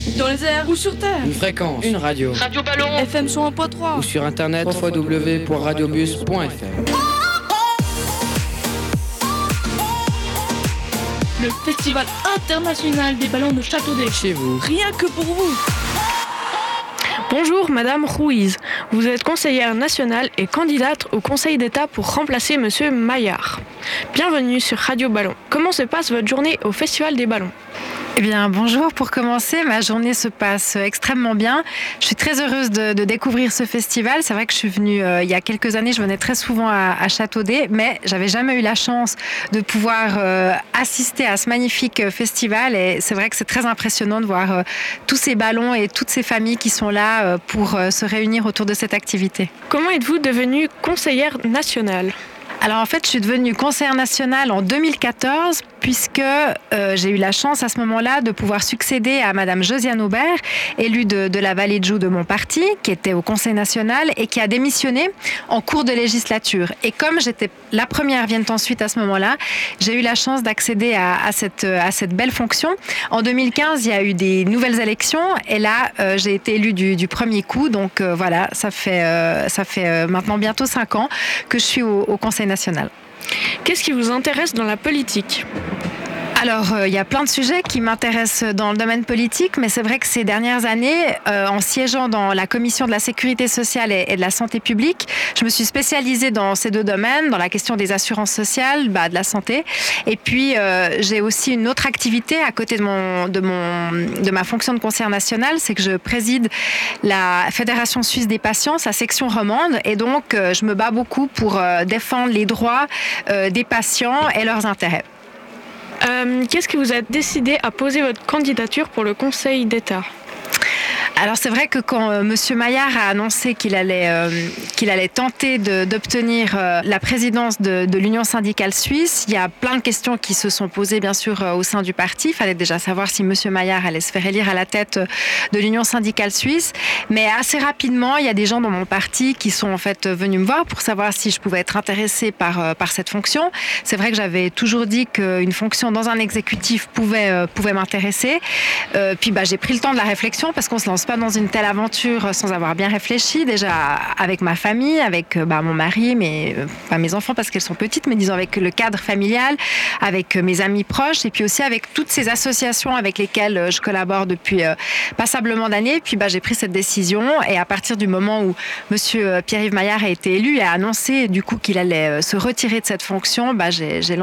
Dans les airs ou sur terre. Une fréquence, une radio. Radio Ballon. FM 101.3. Ou sur internet www.radiobus.fr. Le Festival international des ballons de Châteaudet. Chez vous. Rien que pour vous. Bonjour Madame Ruiz, vous êtes conseillère nationale et candidate au Conseil d'État pour remplacer Monsieur Maillard. Bienvenue sur Radio Ballon. Comment se passe votre journée au Festival des Ballons ? Eh bien, bonjour. Pour commencer, ma journée se passe extrêmement bien. Je suis très heureuse de découvrir ce festival. C'est vrai que je suis venue il y a quelques années, je venais très souvent à Châteaudet, mais j'avais jamais eu la chance de pouvoir assister à ce magnifique festival. Et c'est vrai que c'est très impressionnant de voir tous ces ballons et toutes ces familles qui sont là pour se réunir autour de cette activité. Comment êtes-vous devenue conseillère nationale ? Alors en fait, je suis devenue conseillère nationale en 2014 puisque j'ai eu la chance à ce moment-là de pouvoir succéder à Madame Josiane Aubert, élue de la Vallée de Joux de mon parti, qui était au Conseil national et qui a démissionné en cours de législature. Et comme j'étais la première vienne ensuite à ce moment-là, j'ai eu la chance d'accéder à cette belle fonction. En 2015, il y a eu des nouvelles élections et là, j'ai été élue du premier coup. Donc voilà, ça fait maintenant bientôt 5 ans que je suis au Conseil national. Qu'est-ce qui vous intéresse dans la politique ? Alors, il y a plein de sujets qui m'intéressent dans le domaine politique, mais c'est vrai que ces dernières années, en siégeant dans la commission de la sécurité sociale et de la santé publique, je me suis spécialisée dans ces deux domaines, dans la question des assurances sociales, de la santé. Et puis, j'ai aussi une autre activité à côté de ma fonction de conseillère nationale, c'est que je préside la Fédération suisse des patients, sa section romande, et donc je me bats beaucoup pour défendre les droits des patients et leurs intérêts. Qu'est-ce qui vous a décidé à poser votre candidature pour le Conseil d'État ? Alors c'est vrai que quand Monsieur Maillard a annoncé qu'il allait tenter d'obtenir la présidence de l'Union syndicale suisse, il y a plein de questions qui se sont posées bien sûr au sein du parti. Il fallait déjà savoir si Monsieur Maillard allait se faire élire à la tête de l'Union syndicale suisse. Mais assez rapidement, il y a des gens dans mon parti qui sont en fait venus me voir pour savoir si je pouvais être intéressée par cette fonction. C'est vrai que j'avais toujours dit qu'une fonction dans un exécutif pouvait m'intéresser. Puis j'ai pris le temps de la réflexion parce qu'on se lance pas dans une telle aventure sans avoir bien réfléchi, déjà avec ma famille, avec mon mari, pas mes enfants parce qu'elles sont petites, mais disons avec le cadre familial, avec mes amis proches et puis aussi avec toutes ces associations avec lesquelles je collabore depuis passablement d'années. Puis j'ai pris cette décision et à partir du moment où Monsieur Pierre-Yves Maillard a été élu et a annoncé du coup qu'il allait se retirer de cette fonction, j'ai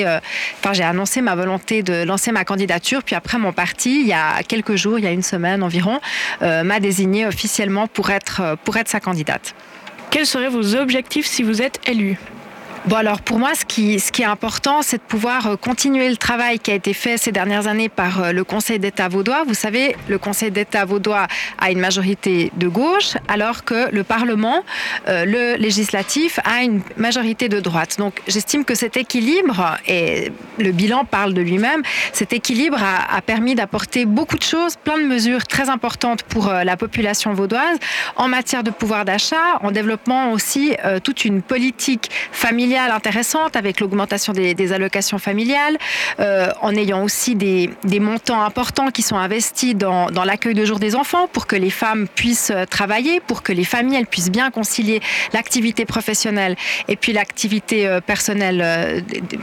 annoncé ma volonté de lancer ma candidature. Puis après mon parti, il y a quelques jours, il y a une semaine environ, m'a désignée officiellement pour être sa candidate. Quels seraient vos objectifs si vous êtes élu ? Bon alors pour moi, ce qui est important, c'est de pouvoir continuer le travail qui a été fait ces dernières années par le Conseil d'État vaudois. Vous savez, le Conseil d'État vaudois a une majorité de gauche, alors que le Parlement, le législatif, a une majorité de droite. Donc j'estime que cet équilibre, et le bilan parle de lui-même, cet équilibre a permis d'apporter beaucoup de choses, plein de mesures très importantes pour la population vaudoise, en matière de pouvoir d'achat, en développant aussi toute une politique familiale intéressante avec l'augmentation des allocations familiales, en ayant aussi des montants importants qui sont investis dans l'accueil de jour des enfants pour que les femmes puissent travailler, pour que les familles elles puissent bien concilier l'activité professionnelle et puis l'activité personnelle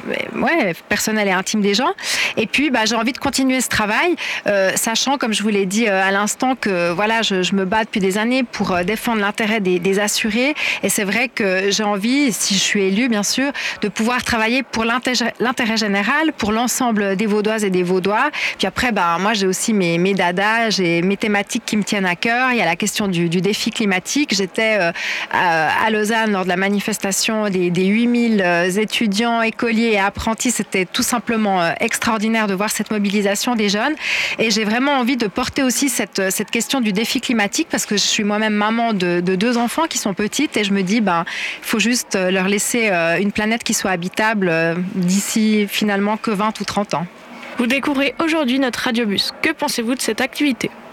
et intime des gens. Et puis j'ai envie de continuer ce travail, sachant, comme je vous l'ai dit à l'instant, que voilà, je me bats depuis des années pour défendre l'intérêt des assurés. Et c'est vrai que j'ai envie, si je suis élue, bien sûr, de pouvoir travailler pour l'intérêt général, pour l'ensemble des Vaudoises et des Vaudois. Puis après, moi, j'ai aussi mes dadas, j'ai mes thématiques qui me tiennent à cœur. Il y a la question du défi climatique. J'étais à Lausanne lors de la manifestation des 8000 étudiants, écoliers et apprentis. C'était tout simplement extraordinaire de voir cette mobilisation des jeunes. Et j'ai vraiment envie de porter aussi cette question du défi climatique parce que je suis moi-même maman de 2 enfants qui sont petites et je me dis, il faut juste leur laisser une planète qui soit habitable d'ici finalement que 20 ou 30 ans. Vous découvrez aujourd'hui notre radiobus. Que pensez-vous de cette activité ?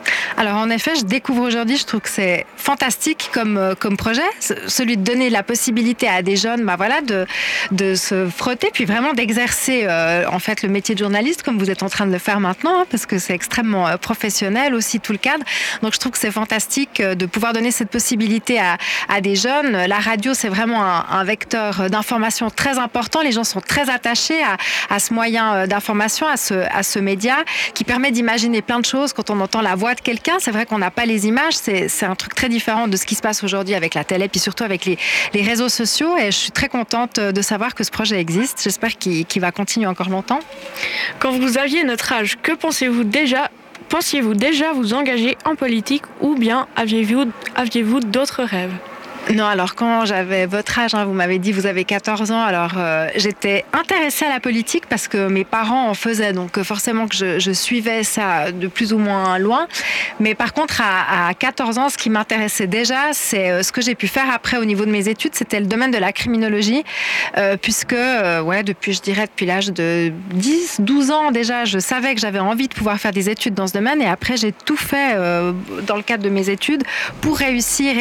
Alors en effet, je découvre aujourd'hui, je trouve que c'est fantastique comme projet, celui de donner la possibilité à des jeunes de se frotter, puis vraiment d'exercer en fait le métier de journaliste comme vous êtes en train de le faire maintenant, parce que c'est extrêmement professionnel aussi tout le cadre. Donc je trouve que c'est fantastique de pouvoir donner cette possibilité à des jeunes. La radio, c'est vraiment un vecteur d'information très important. Les gens sont très attachés à ce moyen d'information, à ce média qui permet d'imaginer plein de choses quand on entend la voix de quelqu'un. C'est vrai qu'on n'a pas les images, c'est un truc très différent de ce qui se passe aujourd'hui avec la télé, puis surtout avec les réseaux sociaux. Et je suis très contente de savoir que ce projet existe. J'espère qu'il va continuer encore longtemps. Quand vous aviez notre âge, que pensiez-vous déjà vous engager en politique ou bien aviez-vous d'autres rêves ? Non, alors quand j'avais votre âge, vous m'avez dit vous avez 14 ans, alors j'étais intéressée à la politique parce que mes parents en faisaient, donc forcément que je suivais ça de plus ou moins loin. Mais par contre, à 14 ans, ce qui m'intéressait déjà, c'est ce que j'ai pu faire après au niveau de mes études, c'était le domaine de la criminologie, puisque depuis l'âge de 10-12 ans déjà, je savais que j'avais envie de pouvoir faire des études dans ce domaine, et après j'ai tout fait dans le cadre de mes études pour réussir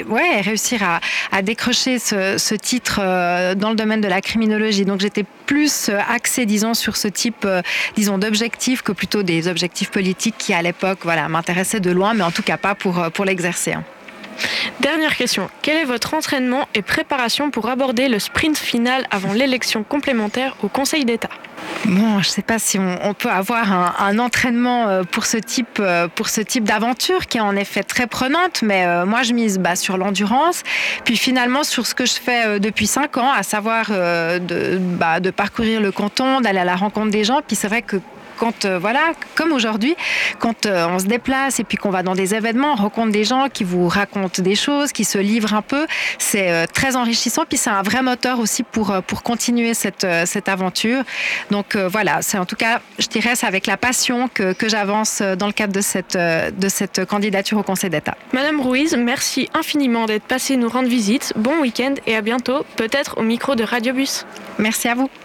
à décrocher ce titre dans le domaine de la criminologie. Donc j'étais plus axée, disons, sur ce type, d'objectifs que plutôt des objectifs politiques qui, à l'époque, m'intéressaient de loin, mais en tout cas pas pour l'exercer. Dernière question. Quel est votre entraînement et préparation pour aborder le sprint final avant l'élection complémentaire au Conseil d'État ? Bon, je ne sais pas si on peut avoir un entraînement pour ce type d'aventure qui est en effet très prenante, mais moi je mise sur l'endurance, puis finalement sur ce que je fais depuis 5 ans, à savoir de parcourir le canton, d'aller à la rencontre des gens, puis c'est vrai que quand, comme aujourd'hui, quand on se déplace et puis qu'on va dans des événements, on rencontre des gens qui vous racontent des choses, qui se livrent un peu, c'est très enrichissant, puis c'est un vrai moteur aussi pour continuer cette aventure. Donc c'est en tout cas, je dirais, c'est avec la passion que j'avance dans le cadre de cette candidature au Conseil d'État. Madame Ruiz, merci infiniment d'être passée nous rendre visite. Bon week-end et à bientôt, peut-être au micro de Radio Bus. Merci à vous.